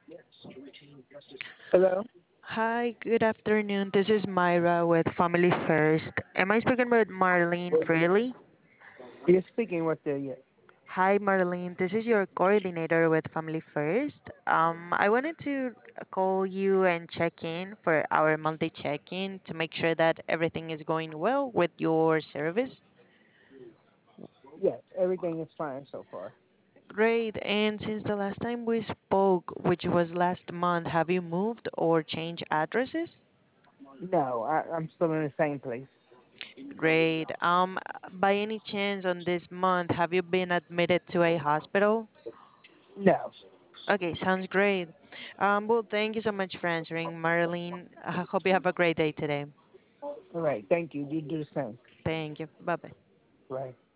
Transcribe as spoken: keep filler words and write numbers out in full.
Hello? Hi, good afternoon. This is Myra with Family First. Am I speaking with Marlene Freely? You're speaking with the, yeah. Hi, Marlene. This is your coordinator with Family First. Um, I wanted to call you and check in for our monthly check in to make sure that everything is going well with your service. Yes, everything is fine so far. Great. And since the last time we spoke, which was last month, have you moved or changed addresses? No, I, I'm still in the same place. Great. Um, by any chance on this month, have you been admitted to a hospital? No. Okay, sounds great. Um, well, thank you so much for answering, Marlene. I hope you have a great day today. All right, thank you. You do the same. Thank you. Bye bye. Right.